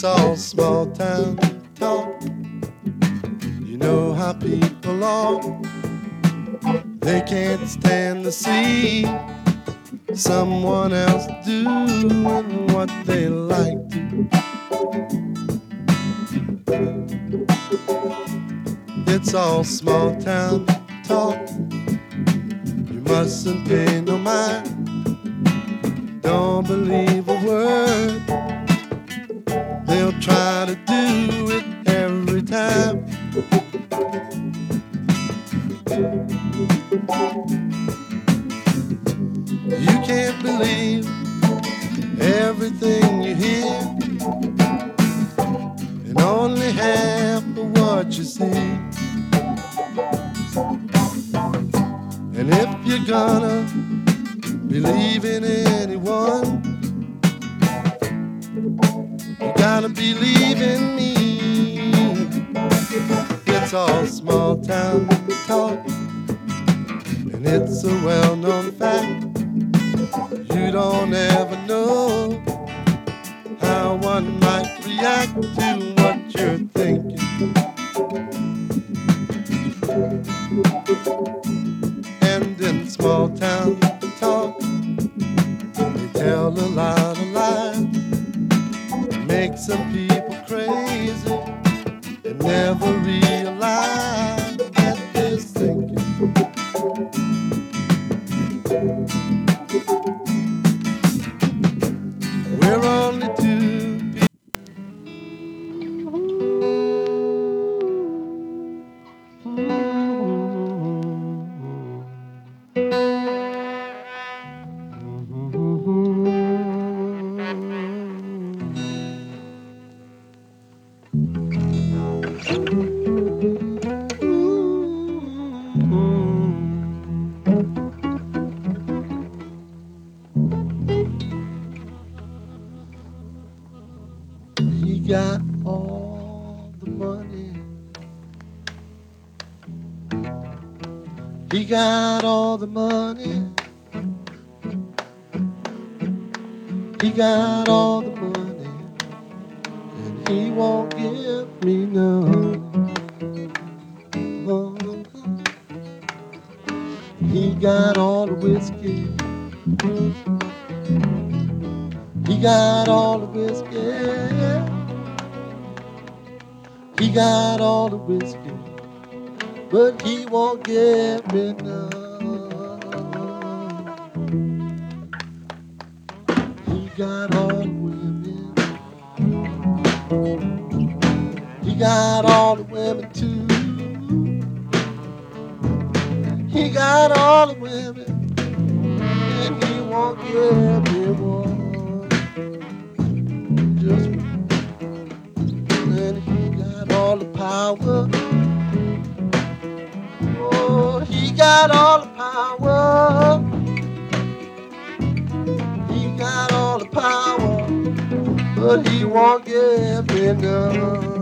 It's all small town talk. You know how people are. They can't stand to see someone else doing what they like to. It's all small town talk. You mustn't pay no mind. Don't believe a word. They'll try to do it every time. You can't believe everything you hear, and only half of what you see. And if you're gonna believe in anyone, you gotta believe in me. It's all small town talk, and it's a well-known fact. You don't ever know how one might react to what you're thinking. And in small town talk, they tell a lot of lies, make some people crazy and never realize that they're thinking. We're only two people. He got all the money. He got all the money. He got all the money, and he won't give me none. He got all the whiskey. He got all the whiskey. He got all the whiskey, but he won't give me none. He got all the women. He got all the women too. He got all the women, and he won't give me one. Just one. And he got all the power. Oh, he got all the power. He got all the power, but he won't give me none.